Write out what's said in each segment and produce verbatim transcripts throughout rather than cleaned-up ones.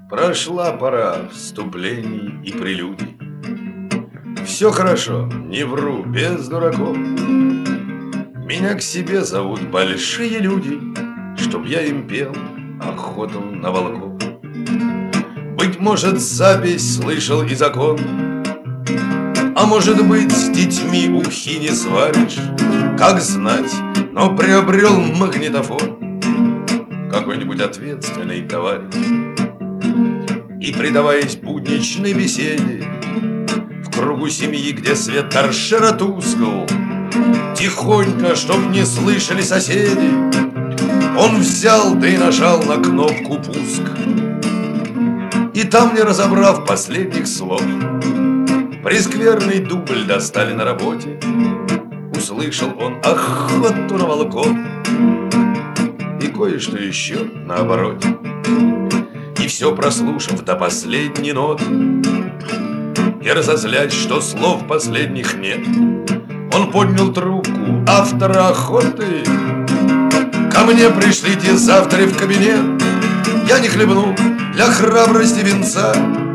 Прошла пора вступлений и прелюдий. Все хорошо, не вру, без дураков. Меня к себе зовут большие люди, чтоб я им пел охоту на волков. Быть может, запись слышал и закон, а может быть, с детьми ухи не сваришь, как знать, но приобрел магнитофон какой-нибудь ответственный товарищ. И, предаваясь будничной беседе в кругу семьи, где свет торшера тускл, тихонько, чтоб не слышали соседи, он взял да и нажал на кнопку пуск. И там, не разобрав последних слов, прескверный дубль достали на работе. Услышал он охоту на волков и кое-что еще на обороте. И все прослушав до последней ноты и разозлясь, что слов последних нет, он поднял трубку автора охоты. Ко мне пришлите завтра в кабинет, я не хлебну для храбрости венца.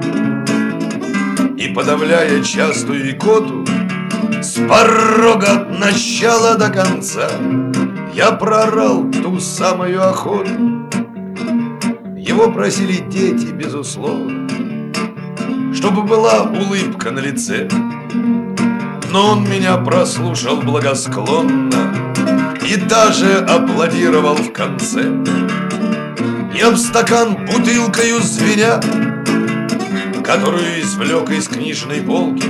И, подавляя частую икоту, с порога от начала до конца я проорал ту самую охоту. Его просили дети, безусловно, чтобы была улыбка на лице, но он меня прослушал благосклонно и даже аплодировал в конце. И об стакан бутылкою звеня, которую извлек из книжной полки,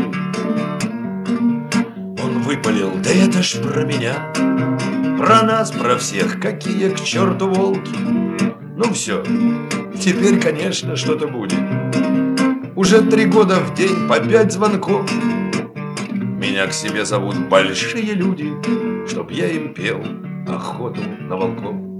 он выпалил: да это ж про меня, про нас, про всех, какие к черту волки. Ну все, теперь, конечно, что-то будет. Уже три года в день по пять звонков. Меня к себе зовут большие люди, чтоб я им пел охоту на волков.